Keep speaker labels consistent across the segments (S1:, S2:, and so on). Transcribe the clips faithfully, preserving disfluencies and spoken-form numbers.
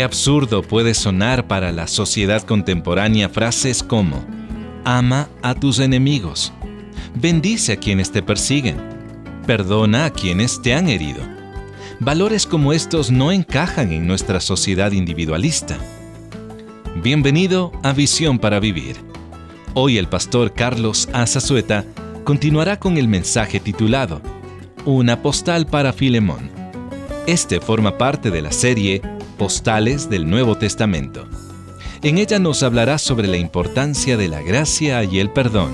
S1: absurdo puede sonar para la sociedad contemporánea frases como: ama a tus enemigos, bendice a quienes te persiguen, perdona a quienes te han herido. Valores como estos no encajan en nuestra sociedad individualista. Bienvenido a Visión para Vivir. Hoy el pastor Carlos Azazueta continuará con el mensaje titulado Una postal para Filemón. Este forma parte de la serie Postales del Nuevo Testamento. En ella nos hablará sobre la importancia de la gracia y el perdón.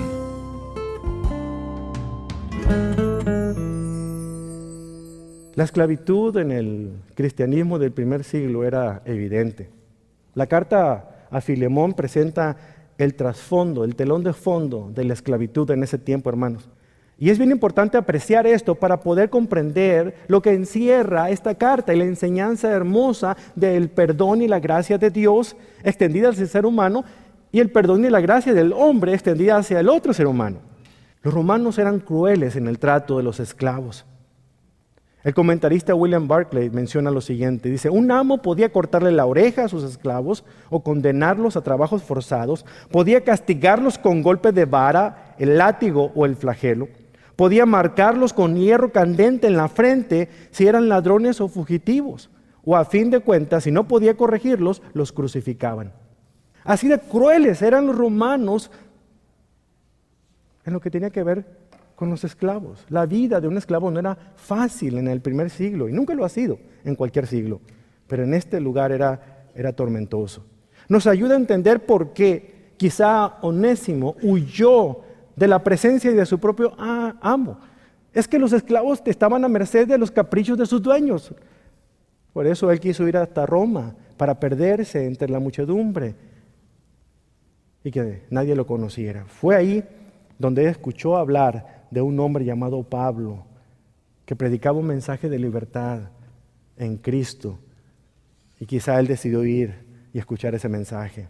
S2: La esclavitud en el cristianismo del primer siglo era evidente. La carta a Filemón presenta el trasfondo, el telón de fondo de la esclavitud en ese tiempo, hermanos. Y es bien importante apreciar esto para poder comprender lo que encierra esta carta y la enseñanza hermosa del perdón y la gracia de Dios extendida hacia el ser humano y el perdón y la gracia del hombre extendida hacia el otro ser humano. Los romanos eran crueles en el trato de los esclavos. El comentarista William Barclay menciona lo siguiente, dice: un amo podía cortarle la oreja a sus esclavos o condenarlos a trabajos forzados, podía castigarlos con golpes de vara, el látigo o el flagelo, podía marcarlos con hierro candente en la frente si eran ladrones o fugitivos, o a fin de cuentas, si no podía corregirlos, los crucificaban. Así de crueles eran los romanos en lo que tenía que ver con los esclavos. La vida de un esclavo no era fácil en el primer siglo, y nunca lo ha sido en cualquier siglo, pero en este lugar era, era tormentoso. Nos ayuda a entender por qué quizá Onésimo huyó de la presencia y de su propio amo. Es que los esclavos estaban a merced de los caprichos de sus dueños. Por eso él quiso ir hasta Roma, para perderse entre la muchedumbre y que nadie lo conociera. Fue ahí donde él escuchó hablar de un hombre llamado Pablo, que predicaba un mensaje de libertad en Cristo, y quizá él decidió ir y escuchar ese mensaje.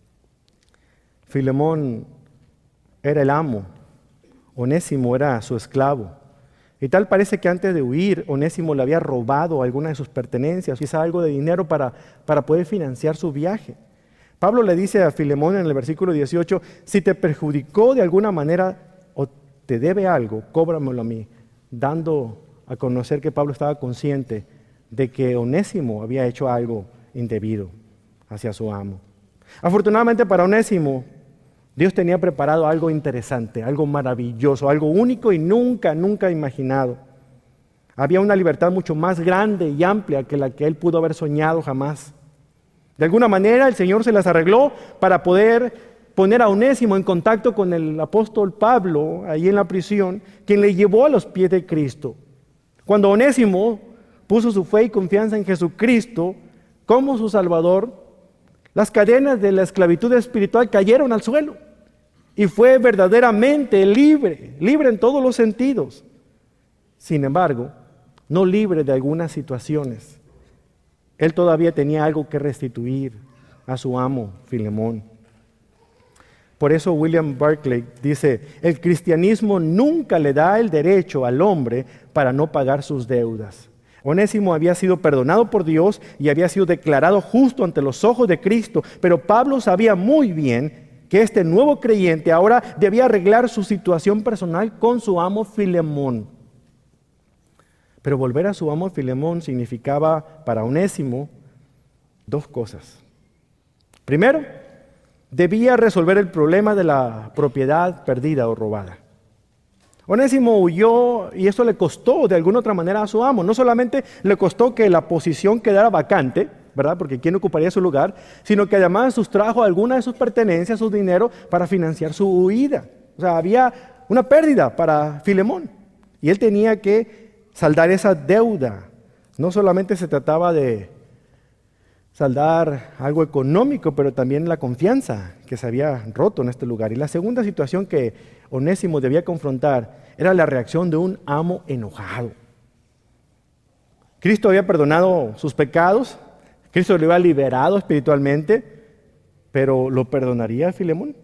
S2: Filemón era el amo, Onésimo era su esclavo, y tal parece que antes de huir, Onésimo le había robado alguna de sus pertenencias, quizá algo de dinero para, para poder financiar su viaje. Pablo le dice a Filemón en el versículo dieciocho, si te perjudicó de alguna manera o te debe algo, cóbramelo a mí, dando a conocer que Pablo estaba consciente de que Onésimo había hecho algo indebido hacia su amo. Afortunadamente para Onésimo, Dios tenía preparado algo interesante, algo maravilloso, algo único y nunca, nunca imaginado. Había una libertad mucho más grande y amplia que la que él pudo haber soñado jamás. De alguna manera el Señor se las arregló para poder poner a Onésimo en contacto con el apóstol Pablo, ahí en la prisión, quien le llevó a los pies de Cristo. Cuando Onésimo puso su fe y confianza en Jesucristo como su Salvador, las cadenas de la esclavitud espiritual cayeron al suelo y fue verdaderamente libre, libre en todos los sentidos. Sin embargo, no libre de algunas situaciones. Él todavía tenía algo que restituir a su amo, Filemón. Por eso William Barclay dice, el cristianismo nunca le da el derecho al hombre para no pagar sus deudas. Onésimo había sido perdonado por Dios y había sido declarado justo ante los ojos de Cristo, pero Pablo sabía muy bien que este nuevo creyente ahora debía arreglar su situación personal con su amo Filemón. Pero volver a su amo Filemón significaba para Onésimo dos cosas. Primero, debía resolver el problema de la propiedad perdida o robada. Onésimo huyó y eso le costó de alguna otra manera a su amo. No solamente le costó que la posición quedara vacante, ¿verdad? Porque ¿quién ocuparía su lugar? Sino que además sustrajo alguna de sus pertenencias, su dinero, para financiar su huida. O sea, había una pérdida para Filemón y él tenía que saldar esa deuda. No solamente se trataba de saldar algo económico, pero también la confianza que se había roto en este lugar. Y la segunda situación que Onésimo debía confrontar era la reacción de un amo enojado. Cristo había perdonado sus pecados, Cristo lo había liberado espiritualmente, pero ¿lo perdonaría a Filemón?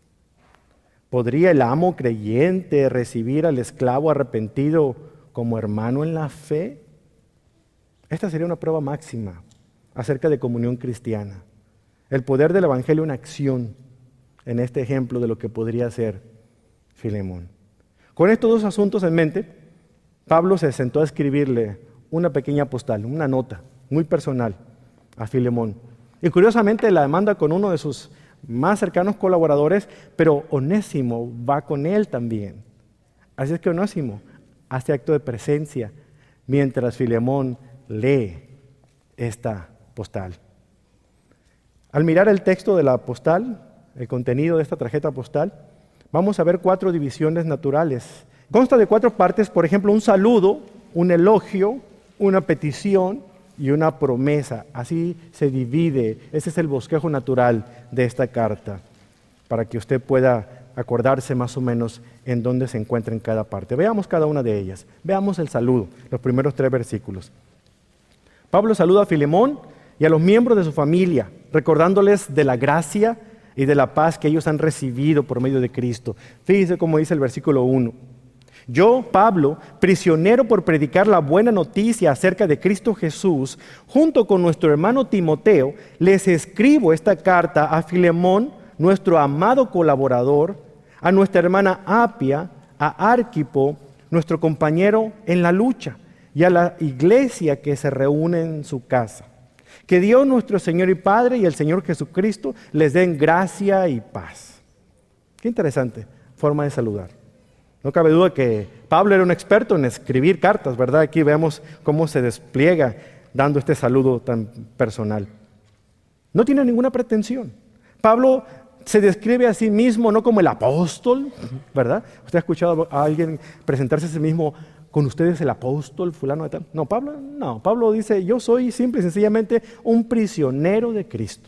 S2: ¿Podría el amo creyente recibir al esclavo arrepentido como hermano en la fe? Esta sería una prueba máxima acerca de comunión cristiana. El poder del Evangelio en acción en este ejemplo de lo que podría ser Filemón. Con estos dos asuntos en mente, Pablo se sentó a escribirle una pequeña postal, una nota muy personal a Filemón. Y curiosamente la manda con uno de sus más cercanos colaboradores, pero Onésimo va con él también. Así es que Onésimo hace acto de presencia mientras Filemón lee esta postal. Al mirar el texto de la postal, el contenido de esta tarjeta postal, vamos a ver cuatro divisiones naturales. Consta de cuatro partes, por ejemplo, un saludo, un elogio, una petición y una promesa. Así se divide, ese es el bosquejo natural de esta carta, para que usted pueda acordarse más o menos en dónde se encuentra en cada parte. Veamos cada una de ellas. Veamos el saludo, los primeros tres versículos. Pablo saluda a Filemón y a los miembros de su familia, recordándoles de la gracia y de la paz que ellos han recibido por medio de Cristo. Fíjese cómo dice el versículo uno. Yo, Pablo, prisionero por predicar la buena noticia acerca de Cristo Jesús, junto con nuestro hermano Timoteo, les escribo esta carta a Filemón, nuestro amado colaborador, a nuestra hermana Apia, a Arquipo, nuestro compañero en la lucha, y a la iglesia que se reúne en su casa. Que Dios nuestro Señor y Padre y el Señor Jesucristo les den gracia y paz. Qué interesante forma de saludar. No cabe duda que Pablo era un experto en escribir cartas, ¿verdad? Aquí vemos cómo se despliega dando este saludo tan personal. No tiene ninguna pretensión. Pablo se describe a sí mismo no como el apóstol, ¿verdad? ¿Usted ha escuchado a alguien presentarse a sí mismo? Con ustedes el apóstol fulano de tal. No, Pablo no. Pablo dice, yo soy simple y sencillamente un prisionero de Cristo.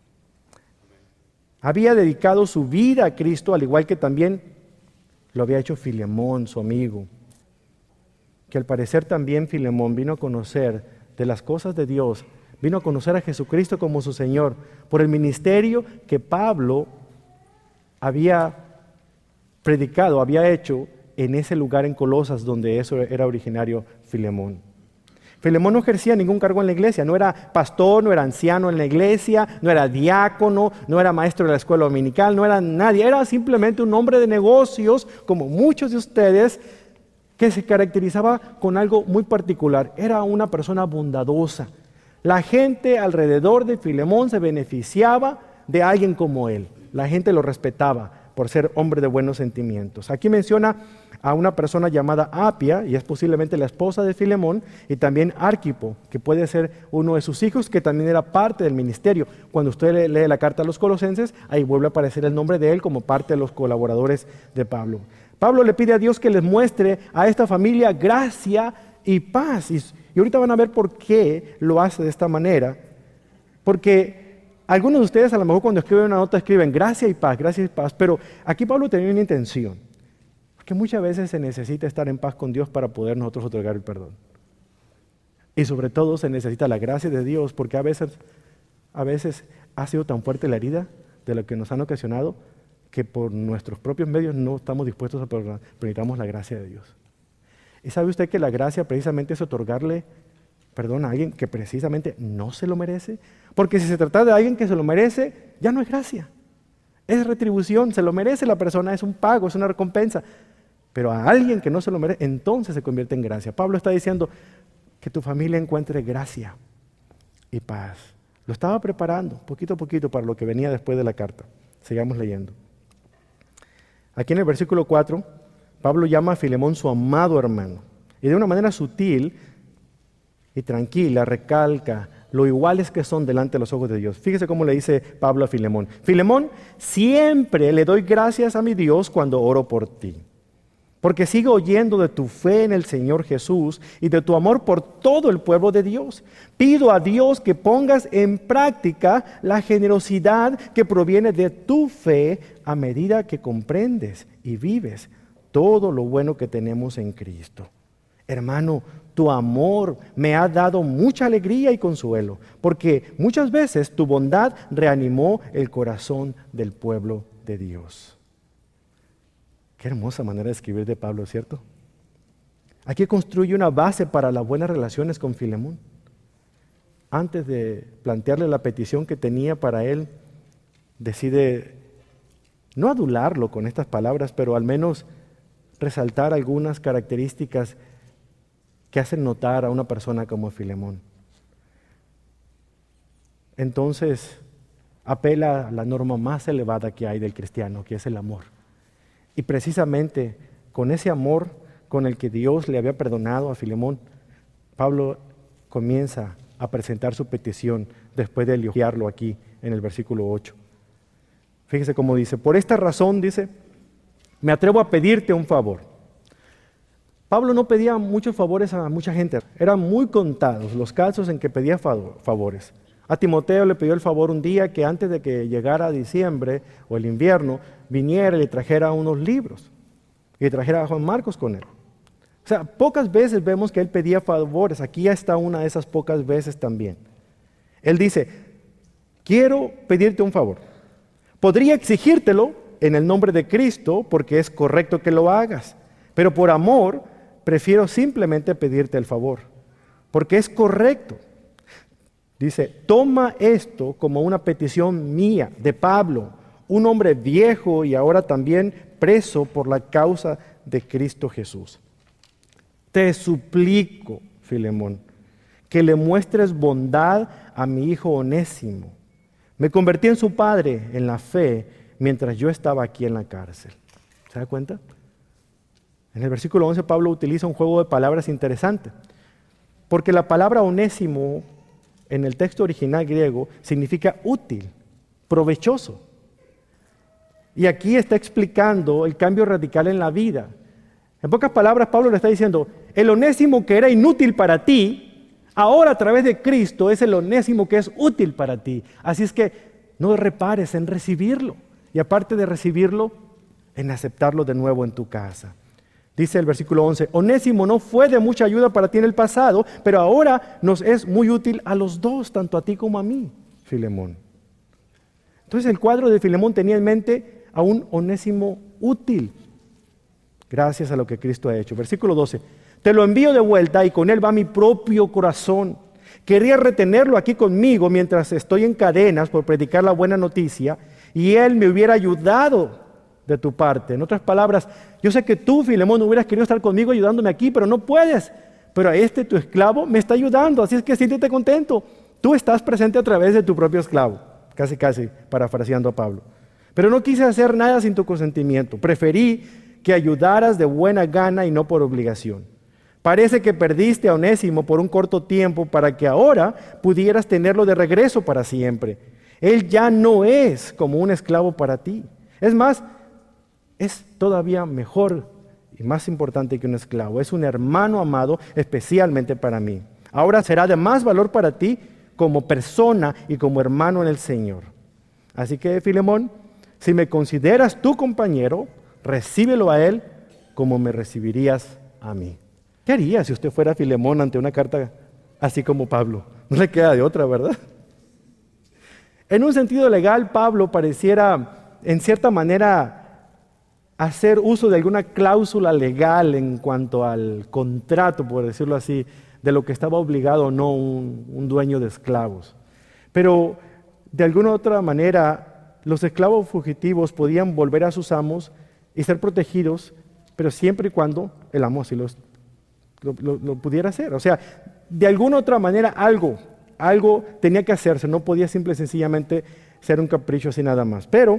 S2: Había dedicado su vida a Cristo, al igual que también lo había hecho Filemón, su amigo. Que al parecer también Filemón vino a conocer de las cosas de Dios, vino a conocer a Jesucristo como su Señor, por el ministerio que Pablo había predicado, había hecho en ese lugar en Colosas donde eso era originario Filemón. Filemón no ejercía ningún cargo en la iglesia, no era pastor, no era anciano en la iglesia, no era diácono, no era maestro de la escuela dominical, no era nadie, era simplemente un hombre de negocios como muchos de ustedes que se caracterizaba con algo muy particular, era una persona bondadosa. La gente alrededor de Filemón se beneficiaba de alguien como él, la gente lo respetaba por ser hombre de buenos sentimientos. Aquí menciona a una persona llamada Apia, y es posiblemente la esposa de Filemón, y también Arquipo, que puede ser uno de sus hijos, que también era parte del ministerio. Cuando usted lee la carta a los Colosenses, ahí vuelve a aparecer el nombre de él como parte de los colaboradores de Pablo. Pablo le pide a Dios que les muestre a esta familia gracia y paz. Y, y ahorita van a ver por qué lo hace de esta manera. Porque algunos de ustedes a lo mejor cuando escriben una nota escriben gracia y paz, gracia y paz, pero aquí Pablo tenía una intención, porque muchas veces se necesita estar en paz con Dios para poder nosotros otorgar el perdón. Y sobre todo se necesita la gracia de Dios, porque a veces, a veces ha sido tan fuerte la herida de lo que nos han ocasionado que por nuestros propios medios no estamos dispuestos a perdonar, pero necesitamos la gracia de Dios. ¿Y sabe usted que la gracia precisamente es otorgarle perdón a alguien que precisamente no se lo merece? Porque si se trata de alguien que se lo merece, ya no es gracia. Es retribución, se lo merece la persona, es un pago, es una recompensa. Pero a alguien que no se lo merece, entonces se convierte en gracia. Pablo está diciendo que tu familia encuentre gracia y paz. Lo estaba preparando poquito a poquito para lo que venía después de la carta. Sigamos leyendo. Aquí en el versículo cuatro, Pablo llama a Filemón su amado hermano. Y de una manera sutil y tranquila recalca lo iguales que son delante de los ojos de Dios. Fíjese cómo le dice Pablo a Filemón. Filemón, siempre le doy gracias a mi Dios cuando oro por ti, porque sigo oyendo de tu fe en el Señor Jesús y de tu amor por todo el pueblo de Dios. Pido a Dios que pongas en práctica la generosidad que proviene de tu fe a medida que comprendes y vives todo lo bueno que tenemos en Cristo. Hermano, tu amor me ha dado mucha alegría y consuelo, porque muchas veces tu bondad reanimó el corazón del pueblo de Dios. Qué hermosa manera de escribir de Pablo, ¿cierto? Aquí construye una base para las buenas relaciones con Filemón. antes de plantearle la petición que tenía para él, decide no adularlo con estas palabras, pero al menos resaltar algunas características que hacen notar a una persona como Filemón. Entonces, apela a la norma más elevada que hay del cristiano, que es el amor. Y precisamente con ese amor con el que Dios le había perdonado a Filemón, Pablo comienza a presentar su petición después de elogiarlo aquí en el versículo ocho. Fíjese cómo dice: por esta razón, dice, me atrevo a pedirte un favor. Pablo no pedía muchos favores a mucha gente, eran muy contados los casos en que pedía favores. A Timoteo le pidió el favor un día que antes de que llegara diciembre o el invierno, viniera y le trajera unos libros y le trajera a Juan Marcos con él. O sea, pocas veces vemos que él pedía favores. Aquí ya está una de esas pocas veces también. Él dice: quiero pedirte un favor. Podría exigírtelo en el nombre de Cristo porque es correcto que lo hagas, pero por amor prefiero simplemente pedirte el favor, porque es correcto. Dice: toma esto como una petición mía, de Pablo, un hombre viejo y ahora también preso por la causa de Cristo Jesús. Te suplico, Filemón, que le muestres bondad a mi hijo Onésimo. Me convertí en su padre en la fe mientras yo estaba aquí en la cárcel. ¿Se da cuenta? En el versículo once Pablo utiliza un juego de palabras interesante, porque la palabra Onésimo en el texto original griego significa útil, provechoso. Y aquí está explicando el cambio radical en la vida. En pocas palabras, Pablo le está diciendo: el Onésimo que era inútil para ti, ahora a través de Cristo es el Onésimo que es útil para ti. Así es que no repares en recibirlo. Y aparte de recibirlo, en aceptarlo de nuevo en tu casa. Dice el versículo once: Onésimo no fue de mucha ayuda para ti en el pasado, pero ahora nos es muy útil a los dos, tanto a ti como a mí, Filemón. Entonces el cuadro de Filemón tenía en mente a un Onésimo útil, gracias a lo que Cristo ha hecho. Versículo doce: te lo envío de vuelta y con él va mi propio corazón. Quería retenerlo aquí conmigo mientras estoy en cadenas por predicar la buena noticia y él me hubiera ayudado de tu parte. En otras palabras, yo sé que tú, Filemón, hubieras querido estar conmigo ayudándome aquí, pero no puedes. Pero a este tu esclavo me está ayudando, así es que siéntete contento. Tú estás presente a través de tu propio esclavo, casi casi parafraseando a Pablo. Pero no quise hacer nada sin tu consentimiento. Preferí que ayudaras de buena gana y no por obligación. Parece que perdiste a Onésimo por un corto tiempo para que ahora pudieras tenerlo de regreso para siempre. Él ya no es como un esclavo para ti. Es más, es todavía mejor y más importante que un esclavo. Es un hermano amado especialmente para mí. Ahora será de más valor para ti como persona y como hermano en el Señor. Así que, Filemón, si me consideras tu compañero, recíbelo a él como me recibirías a mí. ¿Qué haría si usted fuera Filemón ante una carta así como Pablo? No le queda de otra, ¿verdad? En un sentido legal, Pablo pareciera, en cierta manera, hacer uso de alguna cláusula legal en cuanto al contrato, por decirlo así, de lo que estaba obligado o no un, un dueño de esclavos. Pero, de alguna otra manera, los esclavos fugitivos podían volver a sus amos y ser protegidos, pero siempre y cuando el amo así los Lo, lo, lo pudiera hacer. O sea, de alguna otra manera algo, algo tenía que hacerse, no podía simple y sencillamente ser un capricho así nada más. Pero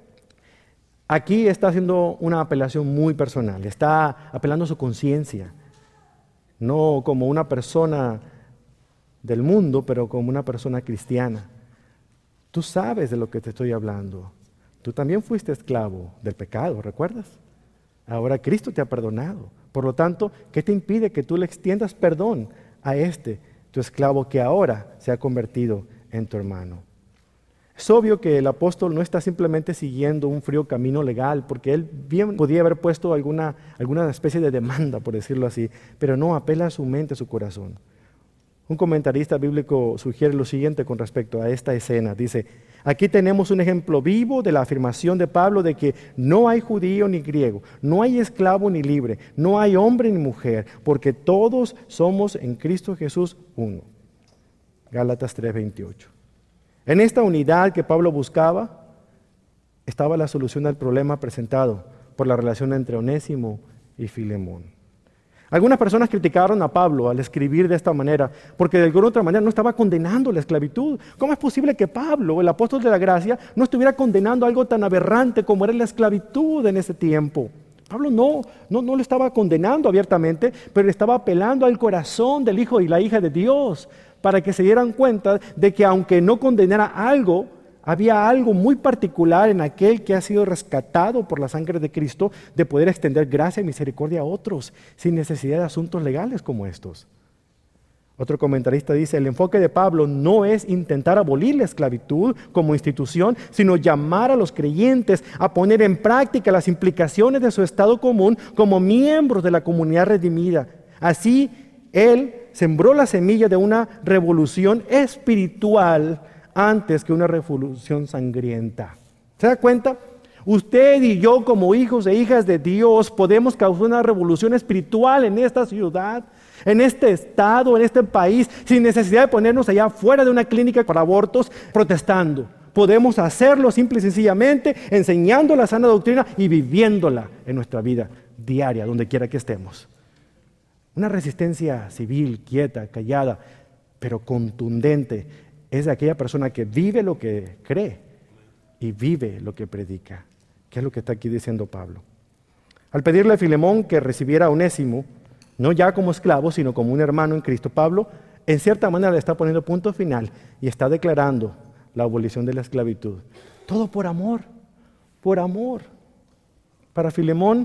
S2: aquí está haciendo una apelación muy personal, está apelando a su conciencia, no como una persona del mundo, pero como una persona cristiana. Tú sabes de lo que te estoy hablando. Tú también fuiste esclavo del pecado, ¿recuerdas? Ahora Cristo te ha perdonado. Por lo tanto, ¿qué te impide que tú le extiendas perdón a este, tu esclavo, que ahora se ha convertido en tu hermano? Es obvio que el apóstol no está simplemente siguiendo un frío camino legal, porque él bien podía haber puesto alguna, alguna especie de demanda, por decirlo así, pero no, apela a su mente, a su corazón. Un comentarista bíblico sugiere lo siguiente con respecto a esta escena. Dice: aquí tenemos un ejemplo vivo de la afirmación de Pablo de que no hay judío ni griego, no hay esclavo ni libre, no hay hombre ni mujer, porque todos somos en Cristo Jesús uno. Gálatas tres veintiocho. En esta unidad que Pablo buscaba estaba la solución al problema presentado por la relación entre Onésimo y Filemón. Algunas personas criticaron a Pablo al escribir de esta manera, porque de alguna otra manera no estaba condenando la esclavitud. ¿Cómo es posible que Pablo, el apóstol de la gracia, no estuviera condenando algo tan aberrante como era la esclavitud en ese tiempo? Pablo no, no, no lo estaba condenando abiertamente, pero estaba apelando al corazón del hijo y la hija de Dios, para que se dieran cuenta de que aunque no condenara algo, había algo muy particular en aquel que ha sido rescatado por la sangre de Cristo, de poder extender gracia y misericordia a otros, sin necesidad de asuntos legales como estos. Otro comentarista dice, el enfoque de Pablo no es intentar abolir la esclavitud como institución, sino llamar a los creyentes a poner en práctica las implicaciones de su estado común como miembros de la comunidad redimida. Así, él sembró la semilla de una revolución espiritual antes que una revolución sangrienta. ¿Se da cuenta? Usted y yo, como hijos e hijas de Dios, podemos causar una revolución espiritual en esta ciudad, en este estado, en este país, sin necesidad de ponernos allá fuera de una clínica para abortos protestando. Podemos hacerlo simple y sencillamente enseñando la sana doctrina y viviéndola en nuestra vida diaria, donde quiera que estemos. Una resistencia civil, quieta, callada, pero contundente, es de aquella persona que vive lo que cree y vive lo que predica, que es lo que está aquí diciendo Pablo. Al pedirle a Filemón que recibiera a Onésimo, no ya como esclavo, sino como un hermano en Cristo, Pablo en cierta manera le está poniendo punto final y está declarando la abolición de la esclavitud. Todo por amor, por amor. Para Filemón,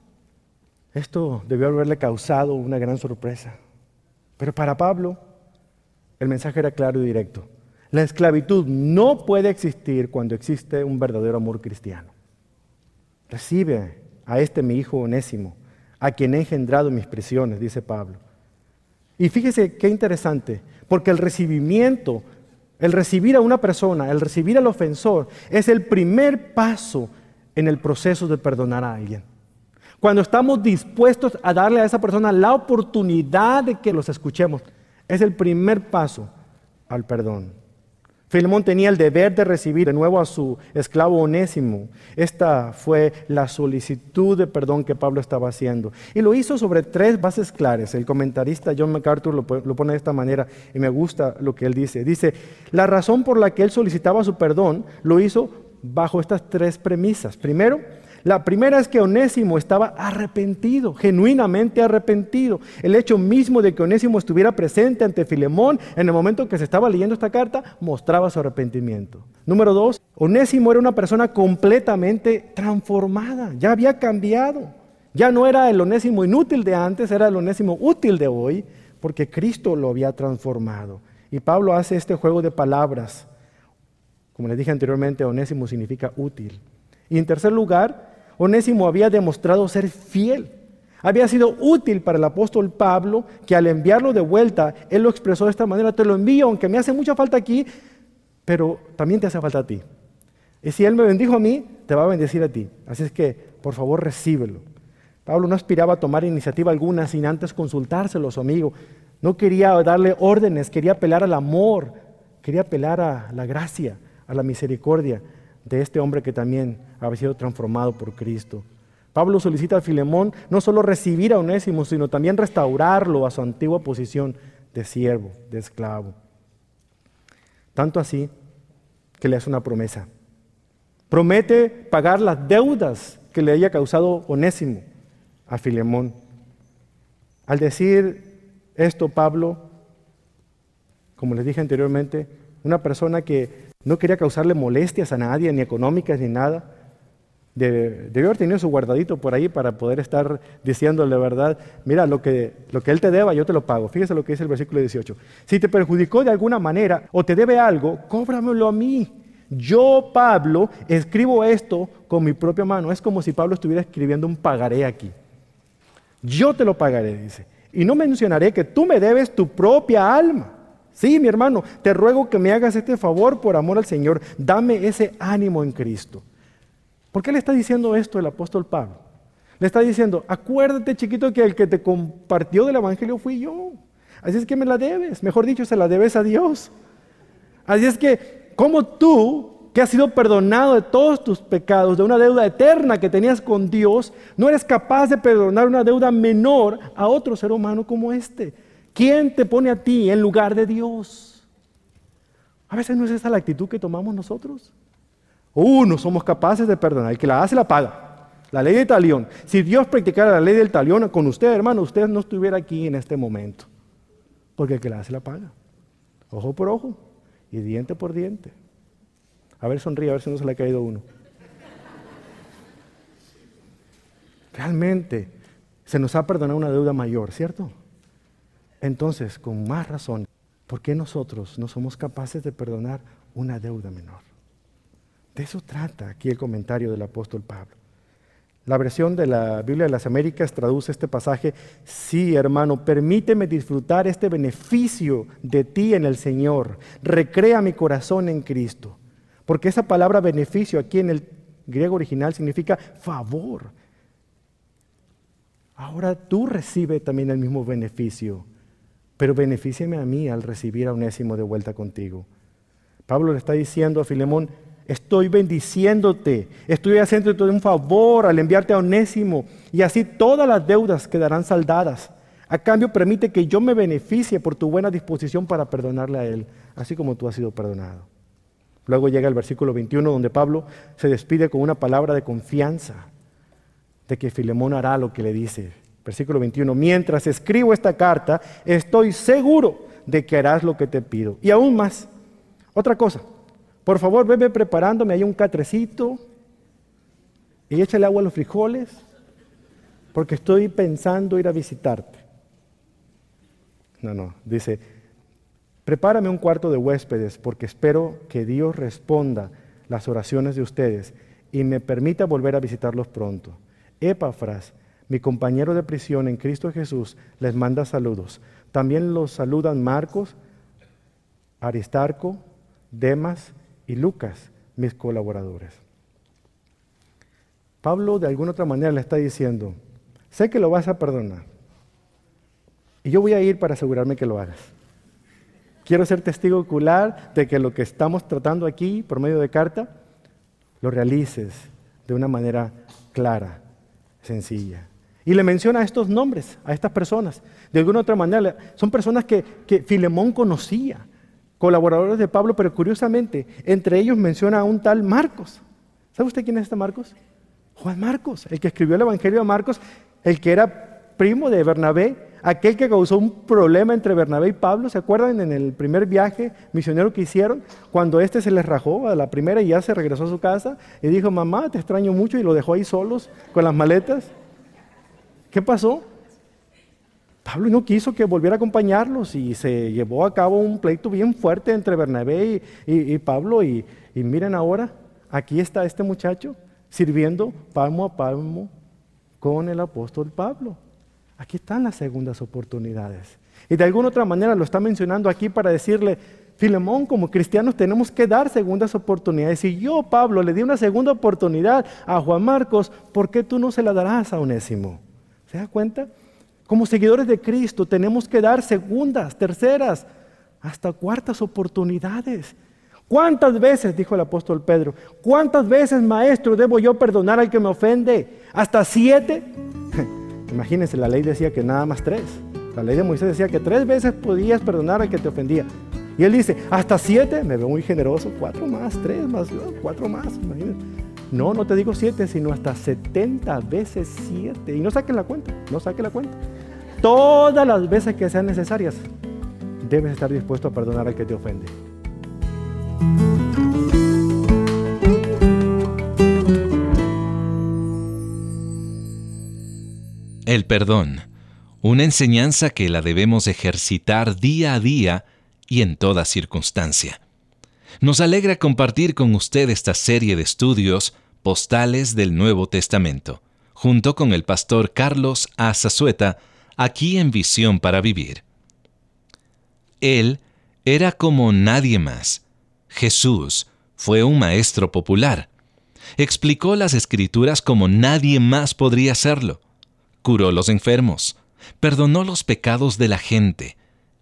S2: esto debió haberle causado una gran sorpresa. Pero para Pablo, el mensaje era claro y directo. La esclavitud no puede existir cuando existe un verdadero amor cristiano. Recibe a este mi hijo Onésimo, a quien he engendrado mis prisiones, dice Pablo. Y fíjese qué interesante, porque el recibimiento, el recibir a una persona, el recibir al ofensor, es el primer paso en el proceso de perdonar a alguien. Cuando estamos dispuestos a darle a esa persona la oportunidad de que los escuchemos, es el primer paso al perdón. Filemón tenía el deber de recibir de nuevo a su esclavo Onésimo. Esta fue la solicitud de perdón que Pablo estaba haciendo. Y lo hizo sobre tres bases claras. El comentarista John MacArthur lo, lo pone de esta manera y me gusta lo que él dice. Dice, la razón por la que él solicitaba su perdón lo hizo bajo estas tres premisas. Primero, la primera es que Onésimo estaba arrepentido, genuinamente arrepentido. El hecho mismo de que Onésimo estuviera presente ante Filemón en el momento que se estaba leyendo esta carta mostraba su arrepentimiento. Número dos, Onésimo era una persona completamente transformada, ya había cambiado. Ya no era el Onésimo inútil de antes, era el Onésimo útil de hoy, porque Cristo lo había transformado. Y Pablo hace este juego de palabras. Como les dije anteriormente, Onésimo significa útil. Y en tercer lugar, Onésimo había demostrado ser fiel. Había sido útil para el apóstol Pablo, que al enviarlo de vuelta, él lo expresó de esta manera: te lo envío, aunque me hace mucha falta aquí, pero también te hace falta a ti. Y si él me bendijo a mí, te va a bendecir a ti. Así es que, por favor, recíbelo. Pablo no aspiraba a tomar iniciativa alguna sin antes consultárselo a su amigo. No quería darle órdenes, quería apelar al amor, quería apelar a la gracia, a la misericordia de este hombre que también había sido transformado por Cristo. Pablo solicita a Filemón no solo recibir a Onésimo, sino también restaurarlo a su antigua posición de siervo, de esclavo. Tanto así que le hace una promesa. Promete pagar las deudas que le haya causado Onésimo a Filemón. Al decir esto, Pablo, como les dije anteriormente, una persona que no quería causarle molestias a nadie, ni económicas, ni nada, de, debió haber tenido su guardadito por ahí para poder estar diciéndole, ¿verdad? Mira, lo que, lo que él te deba, yo te lo pago. Fíjese lo que dice el versículo dieciocho. Si te perjudicó de alguna manera o te debe algo, cóbramelo a mí. Yo, Pablo, escribo esto con mi propia mano. Es como si Pablo estuviera escribiendo un pagaré aquí. Yo te lo pagaré, dice. Y no mencionaré que tú me debes tu propia alma. Sí, mi hermano, te ruego que me hagas este favor por amor al Señor. Dame ese ánimo en Cristo. ¿Por qué le está diciendo esto el apóstol Pablo? Le está diciendo, acuérdate, chiquito, que el que te compartió del evangelio fui yo. Así es que me la debes. Mejor dicho, se la debes a Dios. Así es que, como tú, que has sido perdonado de todos tus pecados, de una deuda eterna que tenías con Dios, no eres capaz de perdonar una deuda menor a otro ser humano como este. ¿Quién te pone a ti en lugar de Dios? A veces no es esa la actitud que tomamos nosotros. Uh, no somos capaces de perdonar. El que la hace la paga. La ley del talión. Si Dios practicara la ley del talión con usted, hermano, usted no estuviera aquí en este momento. Porque el que la hace la paga. Ojo por ojo y diente por diente. A ver, sonríe, a ver si no se le ha caído uno. Realmente se nos ha perdonado una deuda mayor, ¿cierto? Entonces, con más razón, ¿por qué nosotros no somos capaces de perdonar una deuda menor? De eso trata aquí el comentario del apóstol Pablo. La versión de la Biblia de las Américas traduce este pasaje: sí, hermano, permíteme disfrutar este beneficio de ti en el Señor. Recrea mi corazón en Cristo. Porque esa palabra beneficio aquí en el griego original significa favor. Ahora tú recibes también el mismo beneficio, pero benefíciame a mí al recibir a Onésimo de vuelta contigo. Pablo le está diciendo a Filemón: estoy bendiciéndote, estoy haciéndote un favor al enviarte a Onésimo, y así todas las deudas quedarán saldadas. A cambio, permite que yo me beneficie por tu buena disposición para perdonarle a él, así como tú has sido perdonado. Luego llega el versículo veintiuno, donde Pablo se despide con una palabra de confianza de que Filemón hará lo que le dice. Versículo veintiuno: mientras escribo esta carta, estoy seguro de que harás lo que te pido. Y aún más, otra cosa, por favor, veme preparándome ahí un catrecito y échale agua a los frijoles, porque estoy pensando ir a visitarte. No, no, dice: prepárame un cuarto de huéspedes, porque espero que Dios responda las oraciones de ustedes y me permita volver a visitarlos pronto. Epafras, mi compañero de prisión en Cristo Jesús, les manda saludos. También los saludan Marcos, Aristarco, Demas y Lucas, mis colaboradores. Pablo de alguna otra manera le está diciendo: sé que lo vas a perdonar y yo voy a ir para asegurarme que lo hagas. Quiero ser testigo ocular de que lo que estamos tratando aquí por medio de carta lo realices de una manera clara, sencilla. Y le menciona estos nombres a estas personas. De alguna otra manera son personas que, que Filemón conocía, colaboradores de Pablo, pero curiosamente entre ellos menciona a un tal Marcos. ¿Sabe usted quién es este Marcos? Juan Marcos, el que escribió el Evangelio de Marcos, el que era primo de Bernabé, aquel que causó un problema entre Bernabé y Pablo. ¿Se acuerdan en el primer viaje misionero que hicieron? Cuando este se les rajó a la primera y ya se regresó a su casa y dijo: mamá, te extraño mucho, y lo dejó ahí solos con las maletas. ¿Qué pasó? Pablo no quiso que volviera a acompañarlos y se llevó a cabo un pleito bien fuerte entre Bernabé y, y, y Pablo. Y, y miren ahora, aquí está este muchacho sirviendo palmo a palmo con el apóstol Pablo. Aquí están las segundas oportunidades. Y de alguna otra manera lo está mencionando aquí para decirle: Filemón, como cristianos tenemos que dar segundas oportunidades. Si yo, Pablo, le di una segunda oportunidad a Juan Marcos, ¿por qué tú no se la darás a Onésimo? ¿Se da cuenta? Como seguidores de Cristo tenemos que dar segundas, terceras, hasta cuartas oportunidades. ¿Cuántas veces, dijo el apóstol Pedro, cuántas veces, maestro, debo yo perdonar al que me ofende? ¿Hasta siete? Imagínense, la ley decía que nada más tres. La ley de Moisés decía que tres veces podías perdonar al que te ofendía. Y él dice: ¿hasta siete? Me veo muy generoso. Cuatro más, tres más, cuatro más. Imagínense. No, no te digo siete, sino hasta setenta veces siete. Y no saquen la cuenta, no saquen la cuenta. Todas las veces que sean necesarias, debes estar dispuesto a perdonar al que te ofende.
S1: El perdón, una enseñanza que la debemos ejercitar día a día y en toda circunstancia. Nos alegra compartir con usted esta serie de estudios postales del Nuevo Testamento, junto con el pastor Carlos A. Zazueta, aquí en Visión para Vivir. Él era como nadie más. Jesús fue un maestro popular. Explicó las Escrituras como nadie más podría hacerlo. Curó los enfermos, perdonó los pecados de la gente,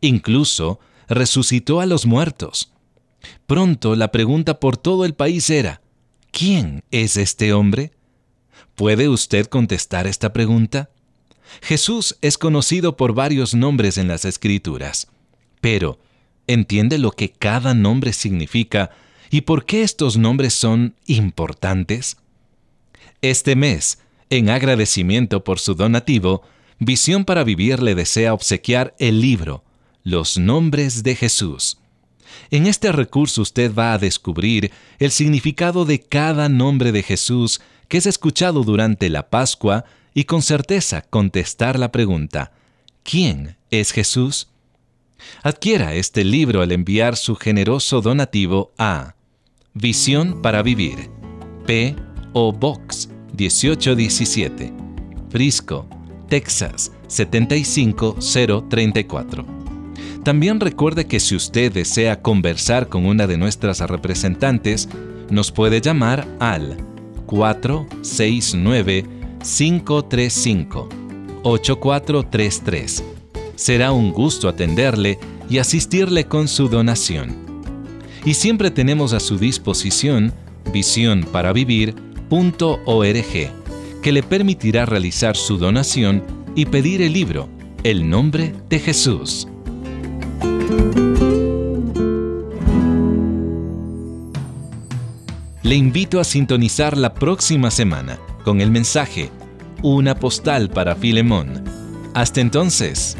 S1: Incluso resucitó a los muertos. Pronto la pregunta por todo el país era, ¿quién es este hombre? ¿Puede usted contestar esta pregunta? Jesús es conocido por varios nombres en las Escrituras, pero ¿entiende lo que cada nombre significa y por qué estos nombres son importantes? Este mes, en agradecimiento por su donativo, Visión para Vivir le desea obsequiar el libro Los Nombres de Jesús. En este recurso usted va a descubrir el significado de cada nombre de Jesús que es escuchado durante la Pascua y con certeza contestar la pregunta, ¿quién es Jesús? Adquiera este libro al enviar su generoso donativo a Visión para Vivir, P O Box dieciocho diecisiete, Frisco, Texas setenta y cinco cero treinta y cuatro. También recuerde que si usted desea conversar con una de nuestras representantes, nos puede llamar al cuatro seis nueve, cinco tres cinco, ocho cuatro tres tres. Será un gusto atenderle y asistirle con su donación. Y siempre tenemos a su disposición visión para vivir punto org, que le permitirá realizar su donación y pedir el libro El Nombre de Jesús. Le invito a sintonizar la próxima semana con el mensaje Una postal para Filemón. Hasta entonces.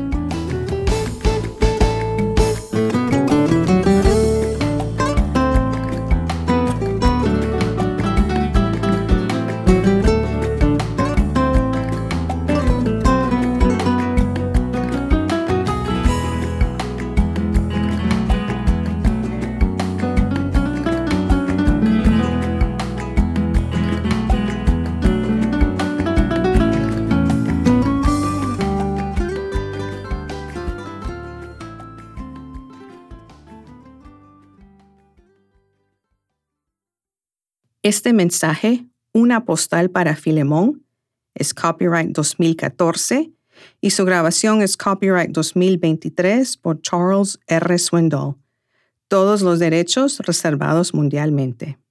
S3: Este mensaje, Una postal para Filemón, es copyright dos mil catorce y su grabación es copyright dos mil veintitrés por Charles R. Swindoll. Todos los derechos reservados mundialmente.